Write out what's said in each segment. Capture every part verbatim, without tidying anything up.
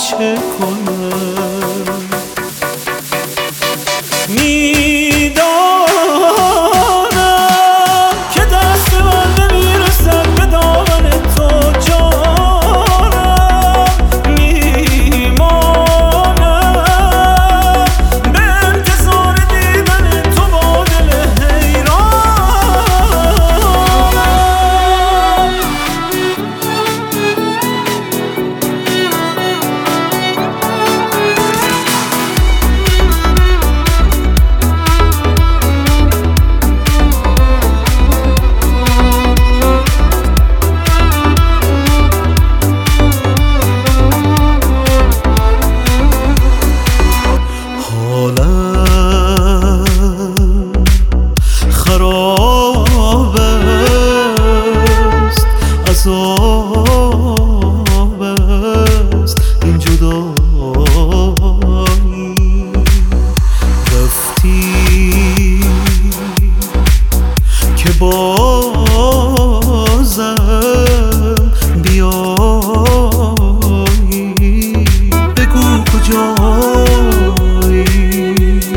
چه کنم؟ میدانم که دست من نمیرسد به دامن تو جانم، میمانم به انتظار دیدن تو با دل حیرانم. خراب است، عذاب است این جدایی. رفتی که بازم بیایی، بگو کجایی.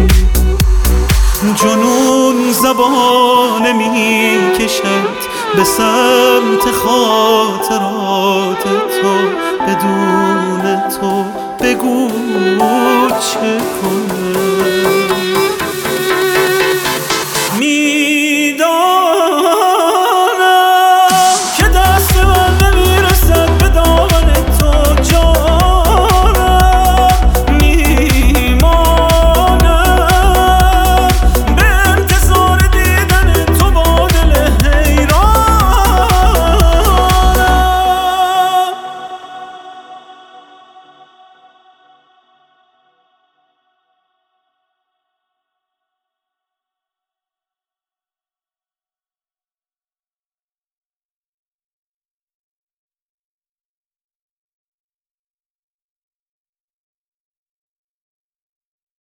جنون زبان می کشد به سمت خاطرات تو، بدون تو بگو